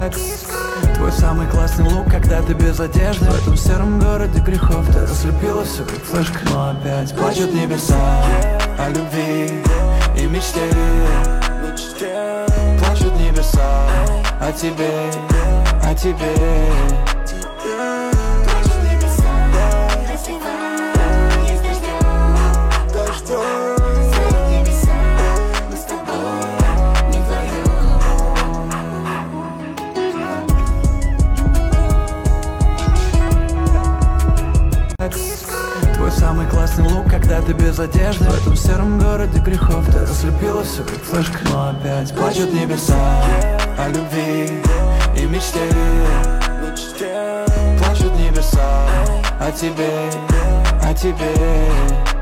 Твой самый классный лук, когда ты без одежды. В этом сером городе грехов ты раслепила все как флешка. Но опять плачут небеса о любви и мечте. Плачут небеса о тебе, о тебе. Твой самый классный лук, когда ты без одежды. В этом сером городе грехов ты раслепила все как флешка. Но опять плачут небеса о любви и мечте. Плачут небеса о тебе, о тебе.